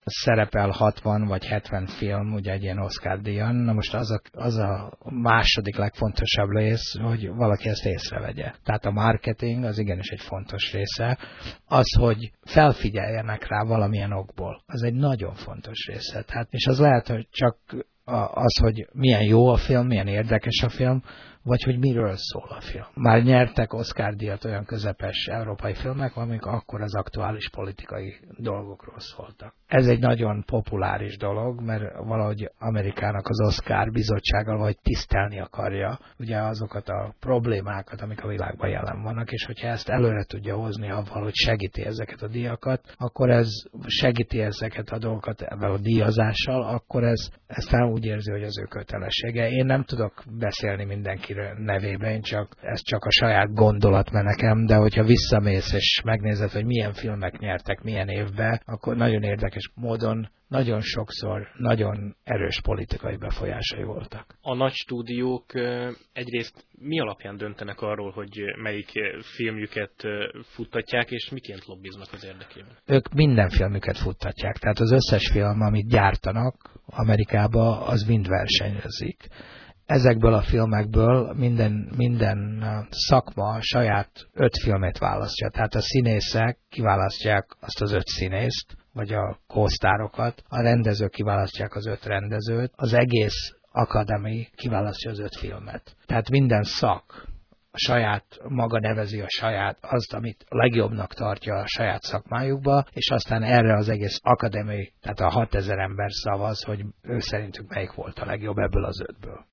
szerepel 60 vagy 70 film, ugye egy ilyen Oscar-díjon. Na most az a második legfontosabb rész, hogy valaki ezt észrevegye. Tehát a marketing az igenis egy fontos része. Az, hogy felfigyeljenek rá valamilyen okból, az egy nagyon fontos része. Tehát, és az lehet, hogy csak az, hogy milyen jó a film, milyen érdekes a film, vagy hogy miről szól a film. Már nyertek Oscar-díjat olyan közepes európai filmek, amik akkor az aktuális politikai dolgokról szóltak. Ez egy nagyon populáris dolog, mert valahogy Amerikának az Oscar bizottsága vagy tisztelni akarja ugye azokat a problémákat, amik a világban jelen vannak, és hogyha ezt előre tudja hozni avval, hogy segíti ezeket a díjakat, akkor ez segíti ezeket a dolgokat ebben a díjazással, akkor ez talán úgy érzi, hogy az ő kötelessége. Én nem tudok beszélni mindenki nevében, ez csak a saját gondolatmenekem, de hogyha visszamész és megnézed, hogy milyen filmek nyertek milyen évben, akkor nagyon érdekes módon nagyon sokszor nagyon erős politikai befolyásai voltak. A nagy stúdiók egyrészt mi alapján döntenek arról, hogy melyik filmjüket futtatják, és miként lobbiznak az érdekében? Ők minden filmüket futtatják, tehát az összes film, amit gyártanak Amerikába, az mind versenyezik. Ezekből a filmekből minden szakma saját 5 filmet választja. Tehát a színészek kiválasztják azt az 5 színészt, vagy a kósztárokat, a rendezők kiválasztják az 5 rendezőt, az egész akadémia kiválasztja az 5 filmet. Tehát minden szak saját maga nevezi azt, amit legjobbnak tartja a saját szakmájukba, és aztán erre az egész akadémia, tehát a 6000 ember szavaz, hogy ő szerintük melyik volt a legjobb ebből az 5-ből.